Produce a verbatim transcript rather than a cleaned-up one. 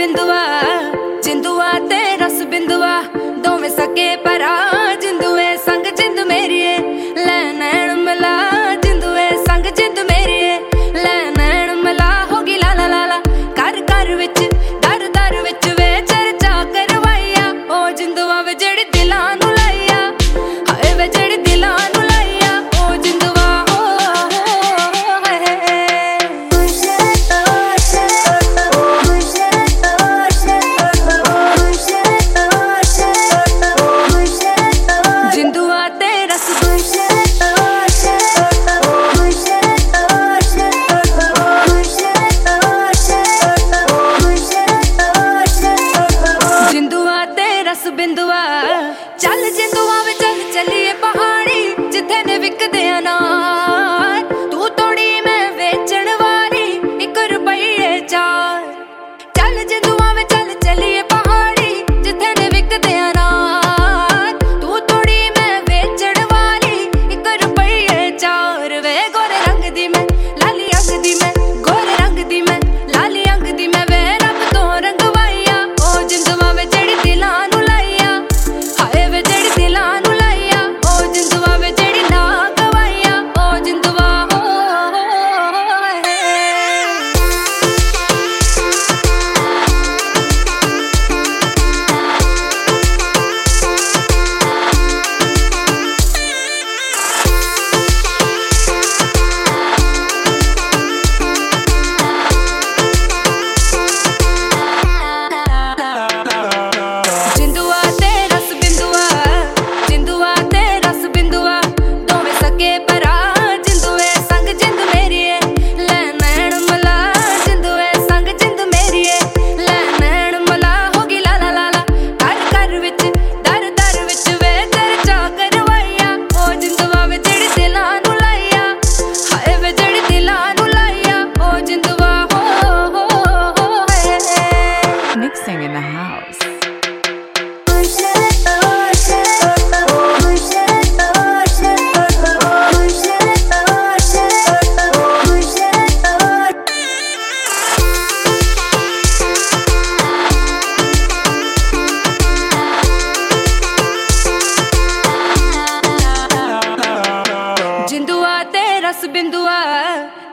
ਬਿੰਦੂਆ ਜਿੰਦੂਆ ਤੇ ਰਸ ਬਿੰਦੂਆ ਦੋਵੇਂ ਸਕੇ ਪਰਾ ਜਿੰਦੂਏ ਸੰਗ ਜਿੰਦ ਮੇਰੀਏ ਲੈ ਨੈਣ ਮਿਲਾ ਜਿੰਦੂਏ ਸੰਗ ਜਿੰਦ ਮੇਰੀਏ ਲੈ ਨੈਣ ਮਿਲਾ ਹੋ ਗਈ ਲਾ ਲਾ ਲਾ ਲਾ ਘਰ ਘਰ ਵਿੱਚ ਦਰ ਦਰ ਵਿੱਚ ਵੇ ਚਰਚਾ ਕਰਵਾਈਆ ਉਹ ਜਿੰਦੂਆ ਵੇ ਜਿਹੜੀ ਦਿਲਾਂ ਨੂੰ ਲਾਈਆ ਹਾਏ ਵੇ ਜਿਹੜੀ ਦਿਲਾਂ ਨੂੰ ਲਾਈਆ ਉਹ ਜਿੰਦੂਆ ਬਿੰਦੂਆ ਚੱਲ ਜਿੰਦੂਆ ਵੇ ਚੱਲ ਚੱਲੀਏ ਪਹਾੜੀ ਜਿੱਥੇ ਨੇ ਵਿਕਦੇ ਅਨਾਰ ਤੂੰ ਤੋੜੀ ਮੈਂ ਵੇਚਣ ਵਾਲੀ ਇੱਕ ਰੁਪਈਏ ਚਾਰ ਚੱਲ ਜਿੰਦੂਆ ਵੇ ਚੱਲ ਚੱਲੀਏ ਪਹਾੜੀ ਜਿੱਥੇ ਨੇ ਵਿਕਦੇ ਅਨਾਰ ਤੂੰ ਤੋੜੀ ਮੈਂ ਵੇਚਣ ਵਾਲੀ ਇੱਕ ਰੁਪਈਏ ਚਾਰ ਵੇ ਗੋਰੇ ਰੰਗ ਦੀ ਮੈਂ ਲਾਲੀ ਅੰਗ ਦੀ ਮੈਂ ਗੋਰੇ ਰੰਗ ਦੀ ਮੈਂ ਲਾਲੀ ਅੰਗ ਦੀ ਮੈਂ ਵੇ ਰੱਬ ਤੋਂ ਰੰਗਵਾਈਆ ਉਹ ਜਿੰਦੂਆ ਵੇ ਜਿਹੜੀ ਦਿਲਾਂ ਨੂੰ Mixing in the house. ਜਿੰਦੂਆ ਤੇ ਰਸ ਬਿੰਦੂਆ